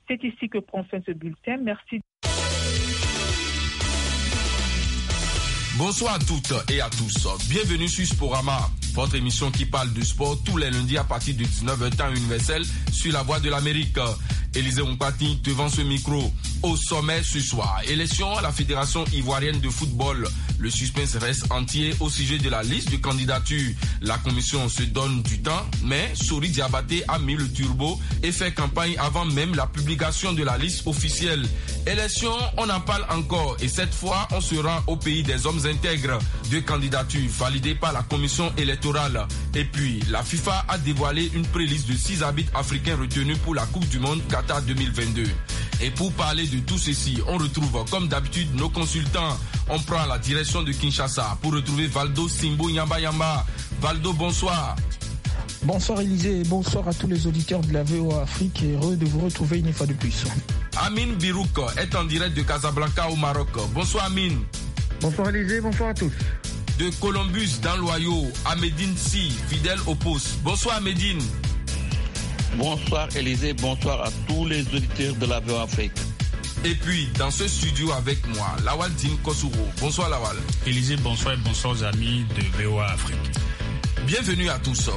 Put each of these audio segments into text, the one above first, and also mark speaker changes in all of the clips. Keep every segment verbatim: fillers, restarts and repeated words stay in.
Speaker 1: C'est ici que prend fin ce bulletin. Merci.
Speaker 2: Bonsoir à toutes et à tous. Bienvenue sur Sporama, votre émission qui parle du sport tous les lundis à partir de dix-neuf heures temps universel sur la Voix de l'Amérique. Élisée Ompati devant ce micro. Au sommet ce soir, élection à la Fédération ivoirienne de football. Le suspense reste entier au sujet de la liste de candidatures. La commission se donne du temps, mais Sori Diabaté a mis le turbo et fait campagne avant même la publication de la liste officielle. Élection, on en parle encore et cette fois, on se rend au pays des hommes intègres. Deux candidatures validées par la commission électorale. Et puis, la FIFA a dévoilé une préliste de six arbitres africains retenus pour la Coupe du Monde Qatar deux mille vingt-deux. Et pour parler de tout ceci, on retrouve comme d'habitude nos consultants. On prend la direction de Kinshasa pour retrouver Valdo Simbo Yamba Yamba. Valdo, bonsoir.
Speaker 3: Bonsoir Élisée et bonsoir à tous les auditeurs de la V O A Afrique et heureux de vous retrouver une fois de plus.
Speaker 2: Amine Birouk est en direct de Casablanca au Maroc. Bonsoir Amine.
Speaker 4: Bonsoir Élisée, bonsoir à tous.
Speaker 2: De Columbus dans l'Ohio, Ahmedine Si, fidèle au poste. Bonsoir Ahmedine.
Speaker 5: Bonsoir Élisée, bonsoir à tous les auditeurs de la V O A Afrique.
Speaker 2: Et puis, dans ce studio avec moi, Lawal Din Kosuro. Bonsoir Lawal.
Speaker 6: Élisée, bonsoir et bonsoir aux amis de V O A Afrique.
Speaker 2: Bienvenue à tous.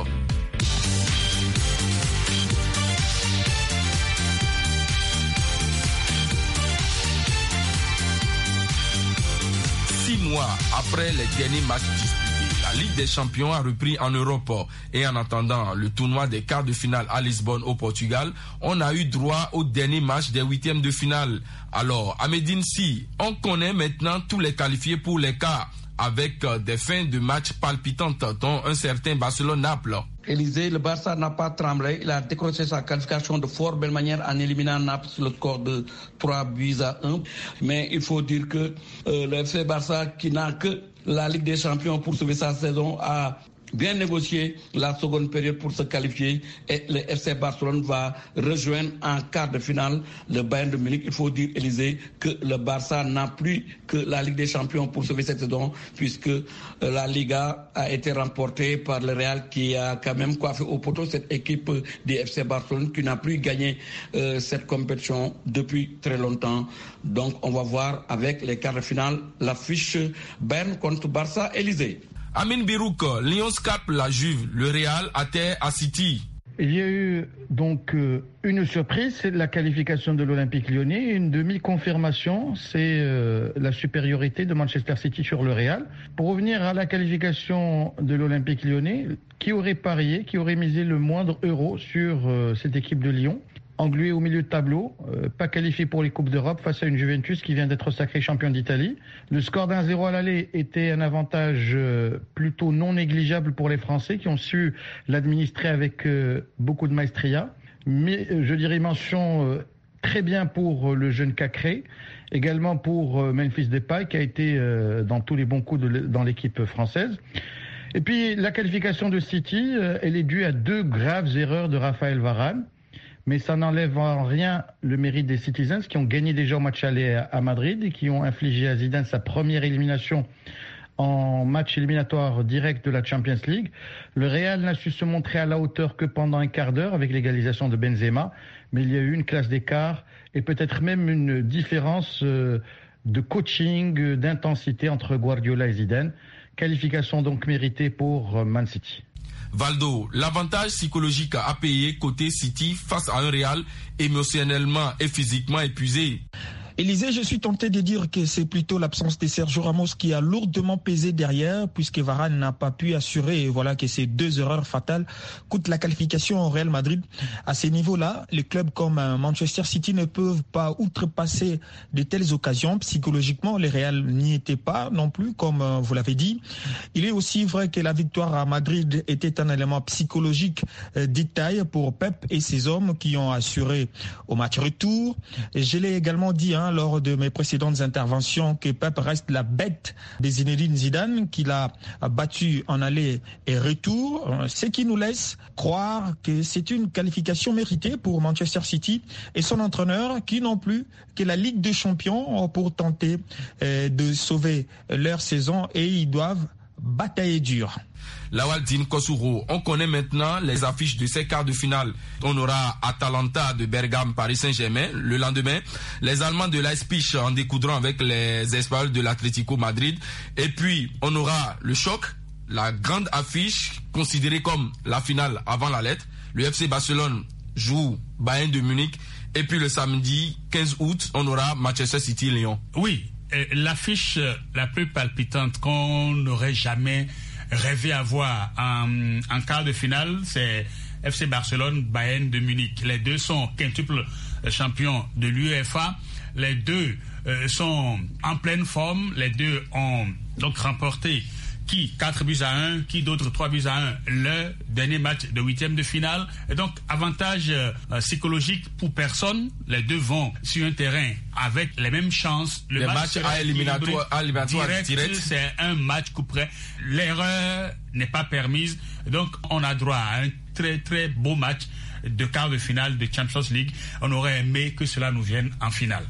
Speaker 2: Six mois après les derniers matchs disputés, la Ligue des Champions a repris en Europe et en attendant le tournoi des quarts de finale à Lisbonne au Portugal, on a eu droit au dernier match des huitièmes de finale. Alors, Ahmedine Si, on connaît maintenant tous les qualifiés pour les quarts avec des fins de match palpitantes dont un certain Barcelone-Naples.
Speaker 7: Élisée, le Barça n'a pas tremblé. Il a décroché sa qualification de fort belle manière en éliminant Naples sur le score de trois buts à un. Mais il faut dire que euh, le F C Barça, qui n'a que la Ligue des Champions pour sauver sa saison, a bien négocié la seconde période pour se qualifier et le F C Barcelone va rejoindre en quart de finale le Bayern de Munich. Il faut dire, Élisée, que le Barça n'a plus que la Ligue des Champions pour sauver cette saison puisque la Liga a été remportée par le Real qui a quand même coiffé au poteau cette équipe du F C Barcelone qui n'a plus gagné euh, cette compétition depuis très longtemps. Donc on va voir avec les quarts de finale l'affiche Bayern contre Barça. Élisée.
Speaker 2: Amine Birouk, Lions cap la Juve, le Real à terre à City.
Speaker 4: Il y a eu donc euh, une surprise, c'est la qualification de l'Olympique Lyonnais. Une demi-confirmation, c'est euh, la supériorité de Manchester City sur le Real. Pour revenir à la qualification de l'Olympique Lyonnais, qui aurait parié, qui aurait misé le moindre euro sur euh, cette équipe de Lyon ? Englué au milieu de tableau, euh, pas qualifié pour les Coupes d'Europe face à une Juventus qui vient d'être sacré champion d'Italie. Le score d'un zéro à l'aller était un avantage euh, plutôt non négligeable pour les Français qui ont su l'administrer avec euh, beaucoup de maestria. Mais euh, je dirais mention euh, très bien pour euh, le jeune Cacré, également pour euh, Memphis Depay qui a été euh, dans tous les bons coups de l- dans l'équipe française. Et puis la qualification de City, euh, elle est due à deux graves erreurs de Raphaël Varane. Mais ça n'enlève en rien le mérite des Citizens qui ont gagné déjà au match aller à Madrid et qui ont infligé à Zidane sa première élimination en match éliminatoire direct de la Champions League. Le Real n'a su se montrer à la hauteur que pendant un quart d'heure avec l'égalisation de Benzema, mais il y a eu une classe d'écart et peut-être même une différence de coaching, d'intensité entre Guardiola et Zidane. Qualification donc méritée pour Man City.
Speaker 2: Valdo, l'avantage psychologique à payer côté City face à un Real émotionnellement et physiquement épuisé.
Speaker 3: Élisée, je suis tenté de dire que c'est plutôt l'absence de Sergio Ramos qui a lourdement pesé derrière, puisque Varane n'a pas pu assurer, et voilà que ces deux erreurs fatales coûtent la qualification au Real Madrid. À ces niveaux-là, les clubs comme Manchester City ne peuvent pas outrepasser de telles occasions. Psychologiquement, les Real n'y étaient pas non plus, comme vous l'avez dit. Il est aussi vrai que la victoire à Madrid était un élément psychologique détail pour Pep et ses hommes qui ont assuré au match retour. Et je l'ai également dit, hein, lors de mes précédentes interventions que Pep reste la bête de Zinedine Zidane, qu'il a battu en aller et retour, ce qui nous laisse croire que c'est une qualification méritée pour Manchester City et son entraîneur qui n'ont plus que la Ligue des Champions pour tenter de sauver leur saison et ils doivent batailler dur.
Speaker 2: Lawaldine Kosuro, on connaît maintenant les affiches de ces quarts de finale. On aura Atalanta de Bergame, Paris Saint-Germain. Le lendemain, les Allemands de Leipzig en découdront avec les Espagnols de l'Atlético Madrid. Et puis, on aura le choc, la grande affiche considérée comme la finale avant la lettre. Le F C Barcelone joue Bayern de Munich. Et puis le samedi quinze août, on aura Manchester City-Lyon.
Speaker 6: Oui, l'affiche la plus palpitante qu'on n'aurait jamais rêvé avoir en, en quart de finale, c'est F C Barcelone, Bayern de Munich. Les deux sont quintuples champions de l'UEFA. Les deux euh, sont en pleine forme. Les deux ont donc remporté qui quatre buts à un, qui d'autres trois buts à un, le dernier match de huitième de finale. Et donc, avantage euh, psychologique pour personne. Les deux vont sur un terrain avec les mêmes chances. Le
Speaker 2: les
Speaker 6: match
Speaker 2: matchs à éliminatoire, à éliminatoire
Speaker 6: direct,
Speaker 2: direct.
Speaker 6: C'est un match coup près. L'erreur n'est pas permise. Donc, on a droit à un très, très beau match de quart de finale de Champions League. On aurait aimé que cela nous vienne en finale.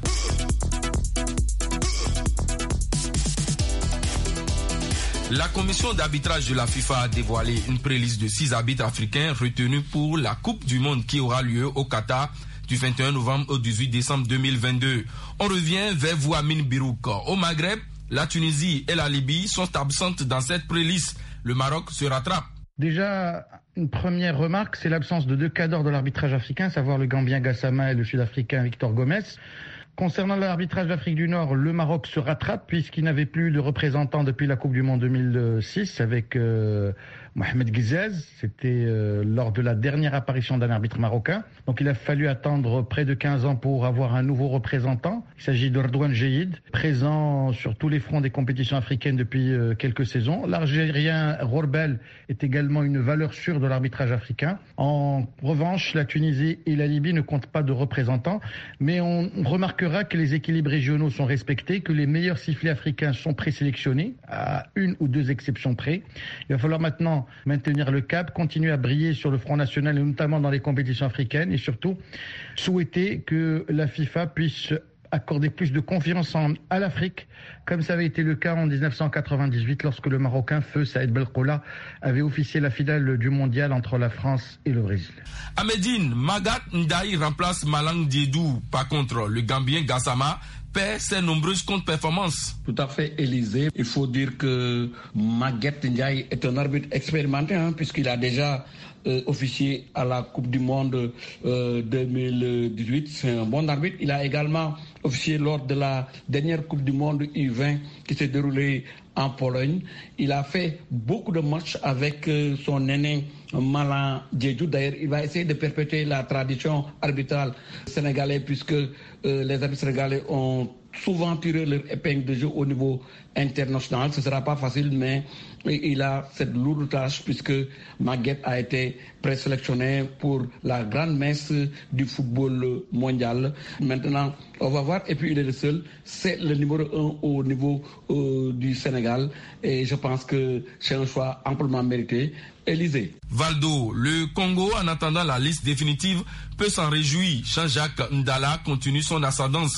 Speaker 2: La commission d'arbitrage de la FIFA a dévoilé une préliste de six arbitres africains retenus pour la Coupe du Monde qui aura lieu au Qatar du vingt et un novembre au dix-huit décembre deux mille vingt-deux. On revient vers vous, Amine Birouk. Au Maghreb, la Tunisie et la Libye sont absentes dans cette préliste. Le Maroc se rattrape.
Speaker 4: Déjà, une première remarque, c'est l'absence de deux cadres de l'arbitrage africain, à savoir le Gambien Gassama et le Sud-Africain Victor Gomez. Concernant l'arbitrage d'Afrique du Nord, le Maroc se rattrape puisqu'il n'avait plus de représentants depuis la Coupe du Monde deux mille six avec euh, Mohamed Guizez. C'était euh, lors de la dernière apparition d'un arbitre marocain. Donc il a fallu attendre près de quinze ans pour avoir un nouveau représentant. Il s'agit de Redouane Jehid, présent sur tous les fronts des compétitions africaines depuis euh, quelques saisons. L'Algérien Rorbel est également une valeur sûre de l'arbitrage africain. En revanche, la Tunisie et la Libye ne comptent pas de représentants, mais on remarque que les équilibres régionaux sont respectés, que les meilleurs sifflets africains sont présélectionnés, à une ou deux exceptions près. Il va falloir maintenant maintenir le cap, continuer à briller sur le front national et notamment dans les compétitions africaines et surtout souhaiter que la FIFA puisse accorder plus de confiance en, à l'Afrique, comme ça avait été le cas en dix-neuf cent quatre-vingt-dix-huit lorsque le Marocain Feu Saïd Belkhoula avait officié la finale du mondial entre la France et le Brésil.
Speaker 2: À Médine, Magat Ndaï remplace Malang Diédou. Par contre, le Gambien Gassama perd ses nombreuses contre-performances.
Speaker 7: Tout à fait, Élysée. Il faut dire que Maguette Ndiaye est un arbitre expérimenté, hein, puisqu'il a déjà euh, officié à la Coupe du Monde euh, deux mille dix-huit. C'est un bon arbitre. Il a également officié lors de la dernière Coupe du Monde U vingt qui s'est déroulée en Pologne. Il a fait beaucoup de matchs avec euh, son aîné Malang Diédou. D'ailleurs, il va essayer de perpétuer la tradition arbitrale sénégalaise puisque euh, les arbitres sénégalais ont souvent tiré leur épingle de jeu au niveau international. Ce ne sera pas facile, mais il a cette lourde tâche puisque Maguette a été présélectionné pour la grande messe du football mondial. Maintenant, on va voir. Et puis, il est le seul. C'est le numéro un au niveau euh, du Sénégal. Et je pense que c'est un choix amplement mérité. Élysée.
Speaker 2: Valdo, le Congo, en attendant la liste définitive, peut s'en réjouir. Jean-Jacques Ndala continue son ascendance.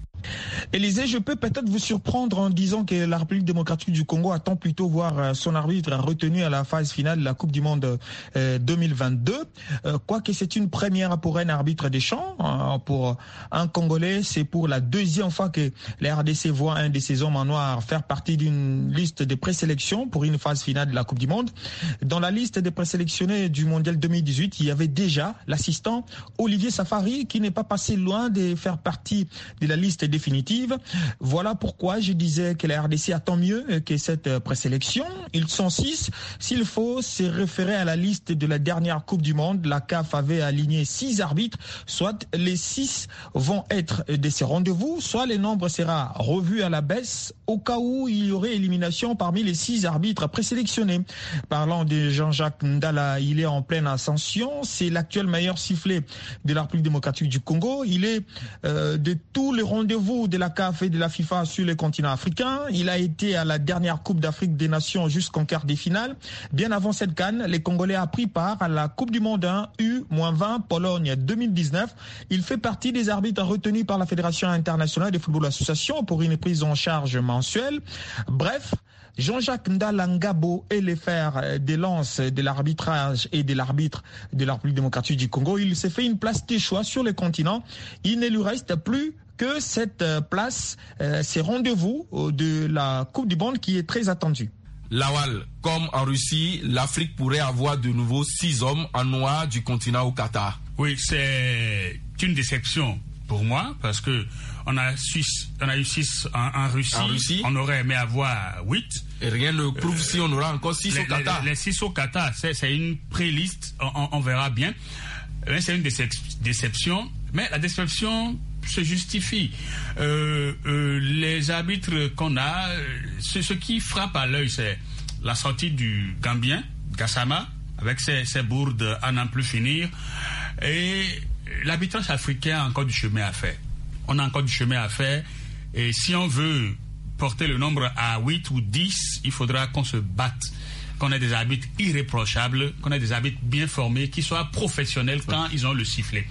Speaker 3: Élysée, je peux peut-être vous surprendre en disant que la République démocratique du Congo attend plutôt voir son arbitre retenu à la phase finale de la Coupe du Monde euh, deux mille vingt-deux. Euh, quoique c'est une première pour un arbitre des champs, hein, pour un Congolais, c'est pour la deuxième fois que la R D C voit un de ses hommes en noir faire partie d'une liste de présélection pour une phase finale de la Coupe du Monde. Dans la liste des présélectionnés du Mondial deux mille dix-huit, il y avait déjà l'assistant Olivier Safari qui n'est pas passé loin de faire partie de la liste définitive. Voilà pourquoi je disais que la R D C attend mieux que cette présélection. Ils sont six. S'il faut se référer à la liste de la dernière Coupe du Monde, la C A F avait aligné six arbitres, soit les six vont être de ces rendez-vous, soit le nombre sera revu à la baisse au cas où il y aurait élimination parmi les six arbitres présélectionnés. Parlant de Jean-Jacques Ndala, il est en pleine ascension. C'est l'actuel meilleur sifflet de la République démocratique du Congo. Il est euh, de tous les rendez-vous de la C A F et de la FIFA sur le continent africain. Il a été à la dernière Coupe d'Afrique des Nations jusqu'en quart des finales. Bien avant cette CAN, les Congolais a pris part à la Coupe du Monde un U vingt Pologne deux mille dix-neuf. Il fait partie des arbitres retenus par la Fédération internationale de football association pour une prise en charge mensuelle. Bref, Jean-Jacques Ndalangabo est le fer de lance de l'arbitrage et de l'arbitre de la République démocratique du Congo. Il s'est fait une place de choix sur le continent. Il ne lui reste plus que cette place, euh, ces rendez-vous de la Coupe du Monde qui est très attendue.
Speaker 2: Lawal, comme en Russie, l'Afrique pourrait avoir de nouveau six hommes en noir du continent au Qatar.
Speaker 6: Oui, c'est une déception pour moi parce que on a, six, on a eu six en, en, Russie.
Speaker 2: en Russie.
Speaker 6: On aurait aimé avoir huit.
Speaker 2: Et rien ne prouve euh, si on aura encore six
Speaker 6: les,
Speaker 2: au Qatar.
Speaker 6: Les, les six au Qatar, c'est, c'est une pré-liste, on, on verra bien. Mais c'est une décep- déception, mais la déception se justifie. Euh, euh, les arbitres qu'on a, ce, ce qui frappe à l'œil, c'est la sortie du Gambien, Gassama, avec ses, ses bourdes à n'en plus finir. Et l'arbitrage africain a encore du chemin à faire. On a encore du chemin à faire. Et si on veut porter le nombre à huit ou dix, il faudra qu'on se batte, qu'on ait des arbitres irréprochables, qu'on ait des arbitres bien formés, qui soient professionnels quand ils ont le sifflet.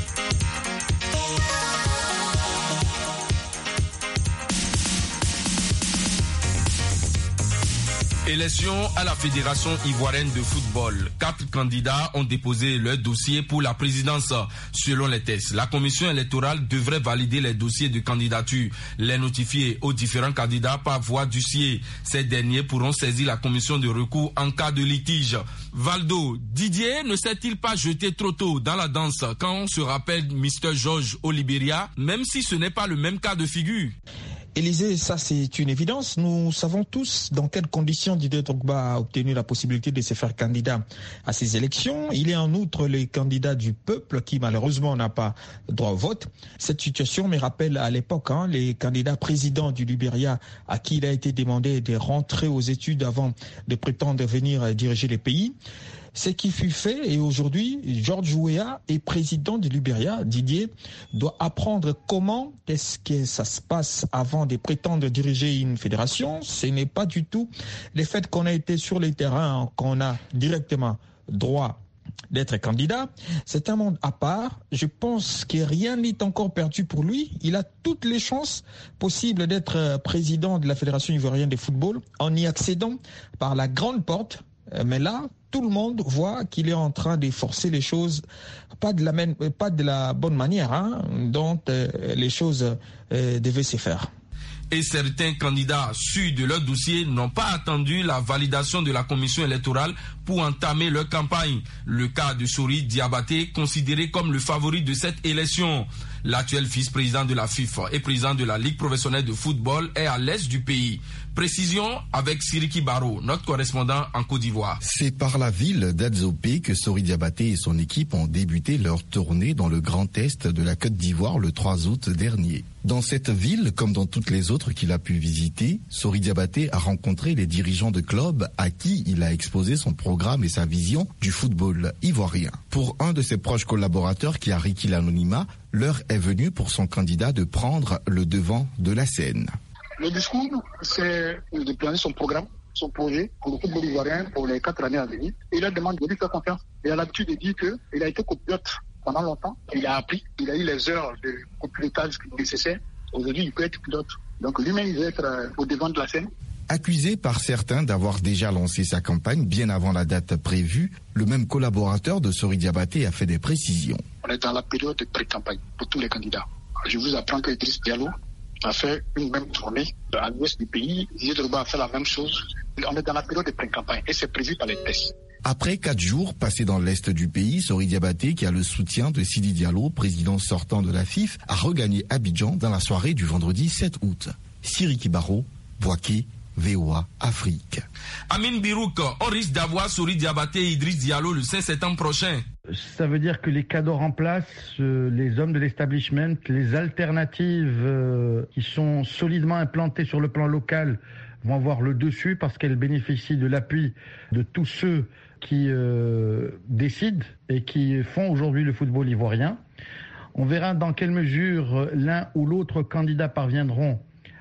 Speaker 2: Élection à la Fédération ivoirienne de football. Quatre candidats ont déposé leur dossier pour la présidence. Selon les tests, la commission électorale devrait valider les dossiers de candidature, les notifier aux différents candidats par voie d'huissier. Ces derniers pourront saisir la commission de recours en cas de litige. Valdo, Didier ne s'est-il pas jeté trop tôt dans la danse quand on se rappelle mister George au Libéria, même si ce n'est pas le même cas de figure?
Speaker 3: Élisée, ça c'est une évidence. Nous savons tous dans quelles conditions Didier Drogba a obtenu la possibilité de se faire candidat à ces élections. Il est en outre le candidat du peuple qui malheureusement n'a pas droit au vote. Cette situation me rappelle à l'époque hein, les candidats présidents du Libéria à qui il a été demandé de rentrer aux études avant de prétendre venir diriger le pays. Ce qui fut fait et aujourd'hui, George Weah est président du Libéria. Didier doit apprendre comment est-ce que ça se passe avant de prétendre diriger une fédération. Ce n'est pas du tout le fait qu'on a été sur les terrains, qu'on a directement droit d'être candidat. C'est un monde à part. Je pense que rien n'est encore perdu pour lui. Il a toutes les chances possibles d'être président de la Fédération ivoirienne de football en y accédant par la grande porte. Mais là, tout le monde voit qu'il est en train de forcer les choses, pas de la, même, pas de la bonne manière hein, dont euh, les choses euh, devaient se faire.
Speaker 2: Et certains candidats sûrs de leur dossier n'ont pas attendu la validation de la commission électorale pour entamer leur campagne. Le cas de Sori Diabaté, considéré comme le favori de cette élection. L'actuel vice-président de la FIFA et président de la Ligue professionnelle de football est à l'est du pays. Précision avec Siriki Baro, notre correspondant en Côte d'Ivoire.
Speaker 8: C'est par la ville d'Adzopé que Sori Diabaté et son équipe ont débuté leur tournée dans le Grand Est de la Côte d'Ivoire le trois août dernier. Dans cette ville, comme dans toutes les autres qu'il a pu visiter, Sori Diabaté a rencontré les dirigeants de clubs à qui il a exposé son programme et sa vision du football ivoirien. Pour un de ses proches collaborateurs qui a requis l'anonymat, l'heure est venue pour son candidat de prendre le devant de la scène.
Speaker 9: Le discours, c'est de planer son programme, son projet pour le football ivoirien pour les quatre années à venir. Et il a demandé de lui faire confiance. Il a l'habitude de dire qu'il a été copilote pendant longtemps. Il a appris, il a eu les heures de copilotage nécessaires. Aujourd'hui, il peut être pilote. Donc lui-même, il va être au devant de la scène.
Speaker 8: Accusé par certains d'avoir déjà lancé sa campagne bien avant la date prévue, le même collaborateur de Sori Diabaté a fait des précisions.
Speaker 9: On est dans la période de pré-campagne pour tous les candidats. Je vous apprends que Idriss Diallo a fait une même tournée à l'ouest du pays. Didier Drogba a fait la même chose. On est dans la période de pré-campagne et c'est prévu par les tests.
Speaker 8: Après quatre jours passés dans l'est du pays, Sori Diabaté, qui a le soutien de Sidi Diallo, président sortant de la F I F, a regagné Abidjan dans la soirée du vendredi sept août. Siriki Baro, Boaké, V O A Afrique.
Speaker 2: Amin Birouk, on risque d'avoir Sori Diabaté et Idriss Diallo le cinq septembre prochain.
Speaker 4: Ça veut dire que les cadres en place, euh, les hommes de l'establishment, les alternatives euh, qui sont solidement implantées sur le plan local vont avoir le dessus parce qu'elles bénéficient de l'appui de tous ceux qui euh, décident et qui font aujourd'hui le football ivoirien. On verra dans quelle mesure l'un ou l'autre candidat parviendront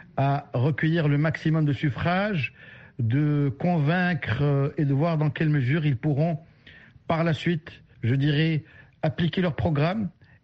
Speaker 4: à recueillir le maximum de suffrages, de convaincre et de voir dans quelle mesure ils pourront par la suite, je dirais, appliquer leur programme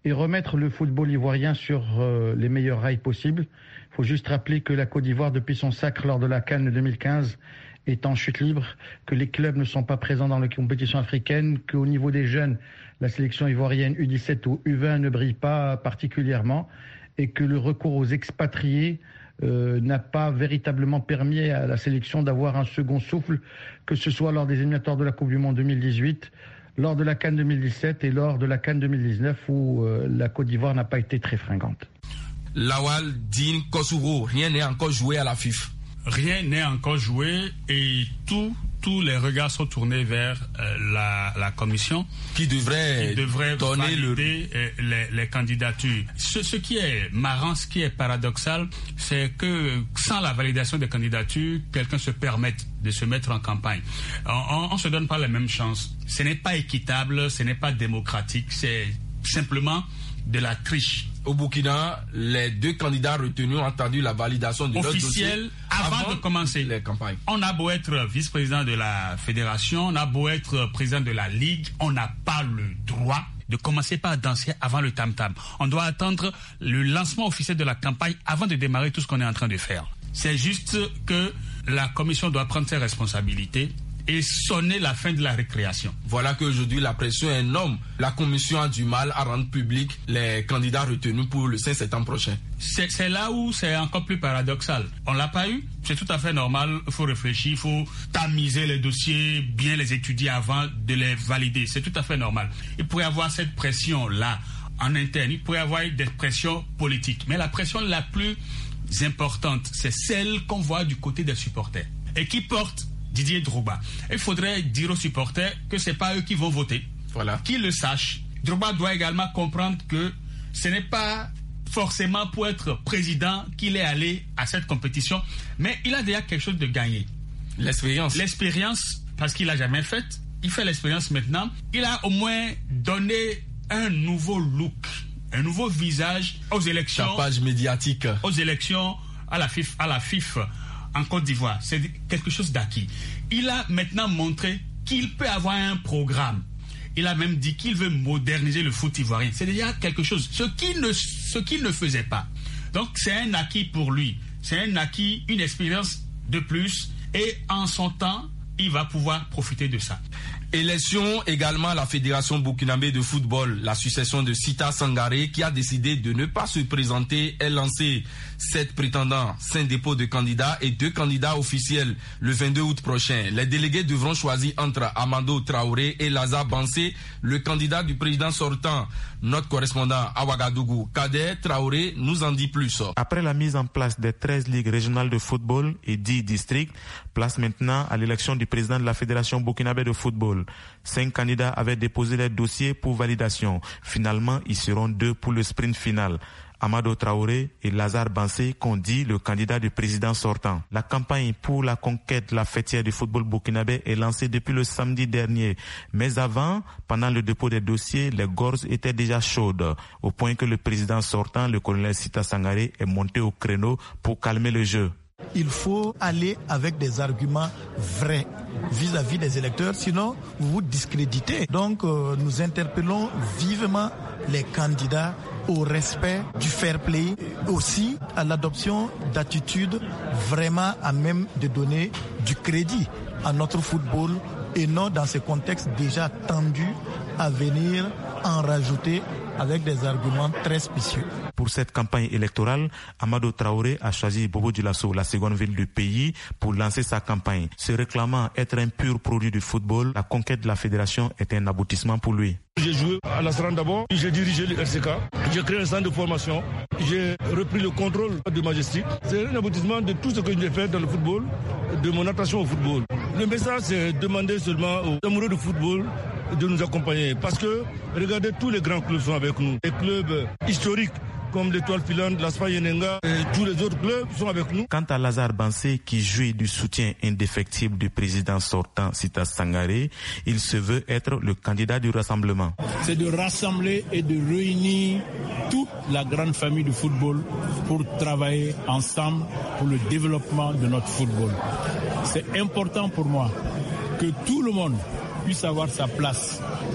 Speaker 4: et remettre le football ivoirien sur euh, les meilleurs rails possibles. Il faut juste rappeler que la Côte d'Ivoire, depuis son sacre lors de la CAN deux mille quinze, est en chute libre, que les clubs ne sont pas présents dans les compétitions africaines, qu'au niveau des jeunes, la sélection ivoirienne U dix-sept ou U vingt ne brille pas particulièrement, et que le recours aux expatriés euh, n'a pas véritablement permis à la sélection d'avoir un second souffle, que ce soit lors des éliminatoires de la Coupe du Monde deux mille dix-huit, lors de la CAN deux mille dix-sept et lors de la CAN deux mille dix-neuf, où euh, la Côte d'Ivoire n'a pas été très fringante.
Speaker 2: Lawal Din Kosovo, rien n'est encore joué à la FIFA.
Speaker 6: Rien n'est encore joué et tout, tous les regards sont tournés vers euh, la, la commission
Speaker 2: qui devrait,
Speaker 6: qui devrait
Speaker 2: donner
Speaker 6: valider le... les, les candidatures. Ce, ce qui est marrant, ce qui est paradoxal, c'est que sans la validation des candidatures, quelqu'un se permette de se mettre en campagne. On ne se donne pas les mêmes chances. Ce n'est pas équitable, ce n'est pas démocratique, c'est simplement de la triche.
Speaker 2: Au Burkina, les deux candidats retenus ont attendu la validation de leur dossier
Speaker 6: officielle avant, avant de commencer
Speaker 2: les campagnes.
Speaker 6: On a beau être vice-président de la fédération, on a beau être président de la ligue, on n'a pas le droit de commencer par danser avant le tam-tam. On doit attendre le lancement officiel de la campagne avant de démarrer tout ce qu'on est en train de faire. C'est juste que la commission doit prendre ses responsabilités et sonner la fin de la récréation.
Speaker 2: Voilà qu'aujourd'hui la pression est énorme. La commission a du mal à rendre public les candidats retenus pour le cinq septembre prochain.
Speaker 6: C'est, c'est là où c'est encore plus paradoxal. On l'a pas eu, c'est tout à fait normal, il faut réfléchir, il faut tamiser les dossiers, bien les étudier avant de les valider. C'est tout à fait normal. Il pourrait y avoir cette pression-là en interne, il pourrait y avoir des pressions politiques. Mais la pression la plus importante, c'est celle qu'on voit du côté des supporters et qui porte Didier Drogba. Il faudrait dire aux supporters que ce n'est pas eux qui vont voter.
Speaker 2: Voilà.
Speaker 6: Qu'ils le sachent. Drogba doit également comprendre que ce n'est pas forcément pour être président qu'il est allé à cette compétition, mais il a déjà quelque chose de gagné.
Speaker 2: L'expérience.
Speaker 6: L'expérience, parce qu'il n'a jamais fait. Il fait l'expérience maintenant. Il a au moins donné un nouveau look, un nouveau visage aux élections.
Speaker 2: Tapage médiatique.
Speaker 6: Aux élections à la FIFA. À la FIFA. En Côte d'Ivoire, c'est quelque chose d'acquis. Il a maintenant montré qu'il peut avoir un programme. Il a même dit qu'il veut moderniser le foot ivoirien. C'est déjà quelque chose, ce qu'il ne, ce qu'il ne faisait pas. Donc c'est un acquis pour lui. C'est un acquis, une expérience de plus. Et en son temps, il va pouvoir profiter de ça.
Speaker 2: Élection également à la Fédération burkinabé de football. La succession de Sita Sangaré, qui a décidé de ne pas se présenter, est lancée. Sept prétendants, cinq dépôts de candidats et deux candidats officiels le vingt-deux août prochain. Les délégués devront choisir entre Amado Traoré et Lazare Bansé, le candidat du président sortant. Notre correspondant à Ouagadougou, Kader Traoré, nous en dit plus.
Speaker 10: Après la mise en place des treize ligues régionales de football et dix districts, place maintenant à l'élection du président de la Fédération burkinabé de football. Cinq candidats avaient déposé les dossiers pour validation. Finalement, ils seront deux pour le sprint final. Amado Traoré et Lazare Bansé, qu'ont dit le candidat du président sortant. La campagne pour la conquête de la fêtière du football burkinabé est lancée depuis le samedi dernier. Mais avant, pendant le dépôt des dossiers, les gorges étaient déjà chaudes, au point que le président sortant, le colonel Sita Sangaré, est monté au créneau pour calmer le jeu.
Speaker 11: Il faut aller avec des arguments vrais vis-à-vis des électeurs, sinon vous vous discréditez. Donc euh, nous interpellons vivement les candidats au respect du fair play, aussi à l'adoption d'attitudes vraiment à même de donner du crédit à notre football et non dans ce contexte déjà tendu à venir en rajouter avec des arguments très spécieux.
Speaker 10: Pour cette campagne électorale, Amado Traoré a choisi Bobo Dioulasso, la seconde ville du pays, pour lancer sa campagne. Se réclamant être un pur produit du football, la conquête de la fédération est un aboutissement pour lui.
Speaker 12: J'ai joué à l'Asran d'abord, j'ai dirigé le R C K, j'ai créé un centre de formation, j'ai repris le contrôle de Majestic. C'est un aboutissement de tout ce que j'ai fait dans le football, de mon attention au football. Le message, c'est demander seulement aux amoureux du football de nous accompagner. Parce que, regardez, tous les grands clubs sont avec nous. Les clubs historiques, comme l'Étoile Filante, l'Aspa Yenenga et tous les autres clubs sont avec nous.
Speaker 10: Quant à Lazare Bansé, qui jouit du soutien indéfectible du président sortant Sita Sangaré, il se veut être le candidat du rassemblement.
Speaker 13: C'est de rassembler et de réunir toute la grande famille du football pour travailler ensemble pour le développement de notre football. C'est important pour moi que tout le monde puisse avoir sa place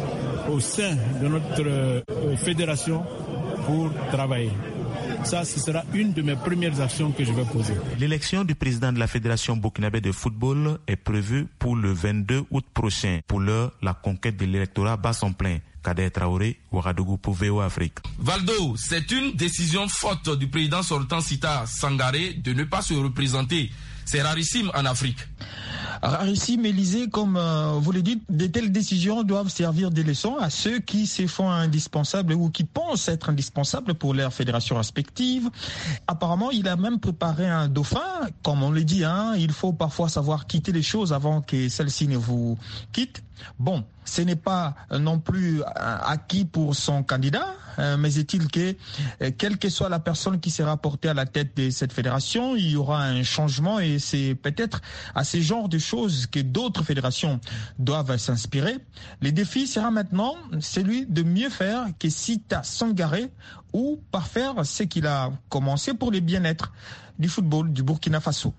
Speaker 13: au sein de notre euh, fédération pour travailler. Ça, ce sera une de mes premières actions que je vais poser.
Speaker 10: L'élection du président de la Fédération burkinabé de football est prévue pour le vingt-deux août prochain. Pour l'heure, la conquête de l'électorat bat son plein. Kader Traoré, Ouagadougou pour V O Afrique.
Speaker 2: Valdo, c'est une décision forte du président sortant Sita Sangaré de ne pas se représenter. C'est rarissime en Afrique.
Speaker 3: Rarissime, Élysée, comme euh, vous le dites, de telles décisions doivent servir de leçon à ceux qui se font indispensables ou qui pensent être indispensables pour leur fédération respective. Apparemment, il a même préparé un dauphin. Comme on le dit, hein, il faut parfois savoir quitter les choses avant que celles-ci ne vous quittent. Bon, ce n'est pas non plus acquis pour son candidat, mais est-il que, quelle que soit la personne qui sera portée à la tête de cette fédération, il y aura un changement et c'est peut-être à ce genre de choses que d'autres fédérations doivent s'inspirer. Le défi sera maintenant celui de mieux faire que Sita Sangaré ou parfaire ce qu'il a commencé pour le bien-être du football du Burkina Faso.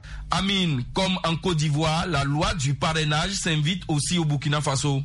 Speaker 2: Amine, comme en Côte d'Ivoire, la loi du parrainage s'invite aussi au Burkina Faso.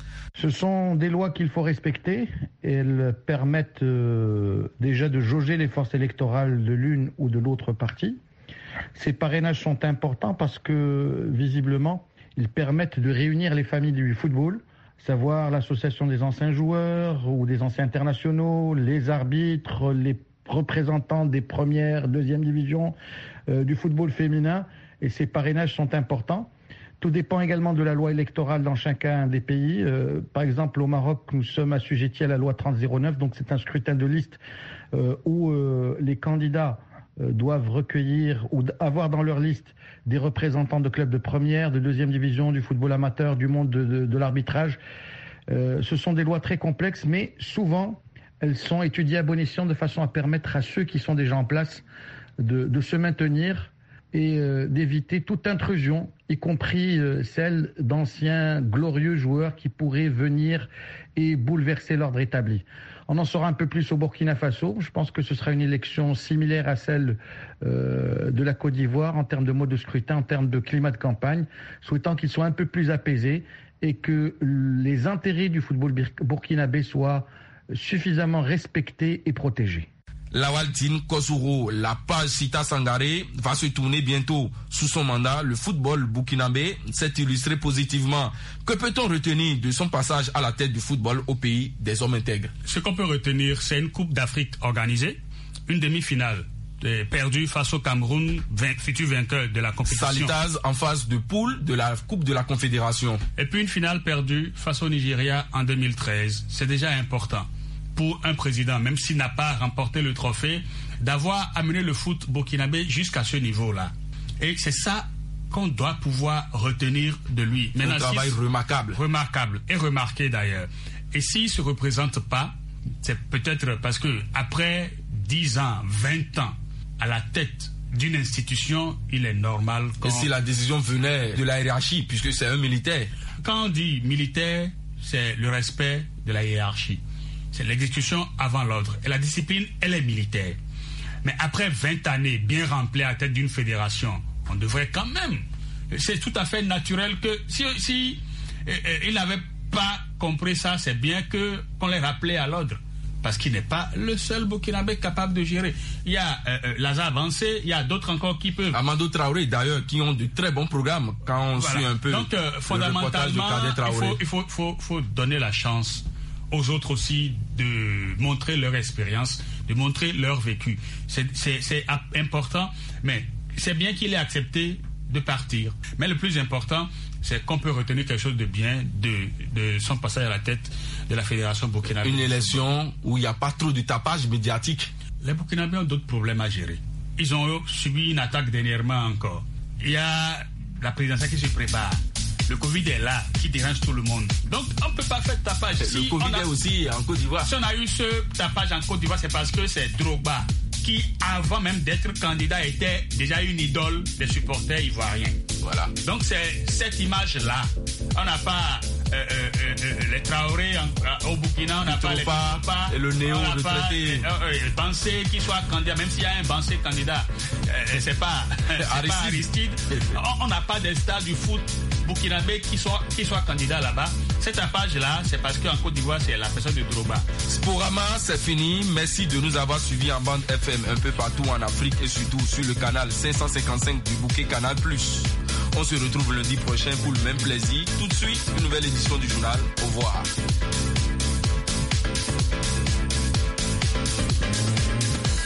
Speaker 4: Ce sont des lois qu'il faut respecter. Elles permettent euh, déjà de jauger les forces électorales de l'une ou de l'autre partie. Ces parrainages sont importants parce que, visiblement, ils permettent de réunir les familles du football, savoir l'association des anciens joueurs ou des anciens internationaux, les arbitres, les représentants des premières, deuxième divisions euh, du football féminin. Et ces parrainages sont importants. Tout dépend également de la loi électorale dans chacun des pays. Euh, par exemple, au Maroc, nous sommes assujettis à la loi trente zéro neuf, donc c'est un scrutin de liste euh, où euh, les candidats euh, doivent recueillir ou avoir dans leur liste des représentants de clubs de première, de deuxième division, du football amateur, du monde de, de, de l'arbitrage. Euh, ce sont des lois très complexes, mais souvent, elles sont étudiées à bon escient de façon à permettre à ceux qui sont déjà en place de, de se maintenir et euh, d'éviter toute intrusion, y compris euh, celle d'anciens glorieux joueurs qui pourraient venir et bouleverser l'ordre établi. On en saura un peu plus au Burkina Faso. Je pense que ce sera une élection similaire à celle euh, de la Côte d'Ivoire en termes de mode de scrutin, en termes de climat de campagne, souhaitant qu'il soit un peu plus apaisé et que les intérêts du football burkinabé soient suffisamment respectés et protégés.
Speaker 2: Lawaltine Kosuro, la page Sita Sangaré va se tourner bientôt. Sous son mandat, le football burkinabé s'est illustré positivement. Que peut-on retenir de son passage à la tête du football au pays des hommes intègres?
Speaker 6: Ce qu'on peut retenir, c'est une Coupe d'Afrique organisée, une demi-finale perdue face au Cameroun, futur vainqueur de la compétition.
Speaker 2: Salitas en phase de poule de la Coupe de la Confédération.
Speaker 6: Et puis une finale perdue face au Nigeria en deux mille treize. C'est déjà important pour un président, même s'il n'a pas remporté le trophée, d'avoir amené le foot burkinabé jusqu'à ce niveau-là. Et c'est ça qu'on doit pouvoir retenir de lui.
Speaker 2: Maintenant, un travail remarquable.
Speaker 6: Remarquable, et remarqué d'ailleurs. Et s'il ne se représente pas, c'est peut-être parce que après dix ans, vingt ans, à la tête d'une institution, il est normal...
Speaker 2: Et si la décision venait de la hiérarchie, puisque c'est un militaire?
Speaker 6: Quand on dit militaire, c'est le respect de la hiérarchie. C'est l'exécution avant l'ordre. Et la discipline, elle est militaire. Mais après vingt années bien remplies à la tête d'une fédération, on devrait quand même... C'est tout à fait naturel que si, si euh, il n'avait pas compris ça, c'est bien que qu'on les rappelait à l'ordre. Parce qu'il n'est pas le seul Burkinabé capable de gérer. Il y a euh, Lazare Avancé, il y a d'autres encore qui peuvent.
Speaker 2: Amadou Traoré, d'ailleurs, qui ont de très bons programmes quand on voilà. suit un peu.
Speaker 6: Donc, euh, fondamentalement, il faut, il faut, faut, faut donner la chance aux autres aussi de montrer leur expérience, de montrer leur vécu. C'est, c'est, c'est important, mais c'est bien qu'il ait accepté de partir. Mais le plus important, c'est qu'on peut retenir quelque chose de bien de, de son passage à la tête de la Fédération burkinabé.
Speaker 2: Une élection où il n'y a pas trop de tapage médiatique.
Speaker 6: Les Burkinabés ont d'autres problèmes à gérer. Ils ont subi une attaque dernièrement encore. Il y a la présidentielle qui se prépare. Le Covid est là, qui dérange tout le monde. Donc, on ne peut pas faire de tapage.
Speaker 2: Le
Speaker 6: si
Speaker 2: Covid
Speaker 6: a,
Speaker 2: est aussi en Côte d'Ivoire.
Speaker 6: Si on a eu ce tapage en Côte d'Ivoire, c'est parce que c'est Drogba, qui, avant même d'être candidat, était déjà une idole des supporters ivoiriens.
Speaker 2: Voilà.
Speaker 6: Donc, c'est cette image-là. On n'a pas euh, euh, euh, les Traoré en, au Burkina, on n'a pas les
Speaker 2: pas, et le néo-retraité.
Speaker 6: Euh, Bansé qui soit candidat, même s'il y a un Bansé candidat, euh, c'est pas, c'est pas Aristide. On n'a pas des stars du foot burkinabé qui soient qui soit candidats là-bas. Cette tapage-là, c'est parce qu'en Côte d'Ivoire, c'est la personne de Drogba.
Speaker 2: Sporama, c'est fini. Merci de nous avoir suivis en bande F M un peu partout en Afrique et surtout sur le canal cinq cent cinquante-cinq du bouquet Canal plus. On se retrouve lundi prochain pour le même plaisir. Tout de suite, une nouvelle édition du journal. Au revoir.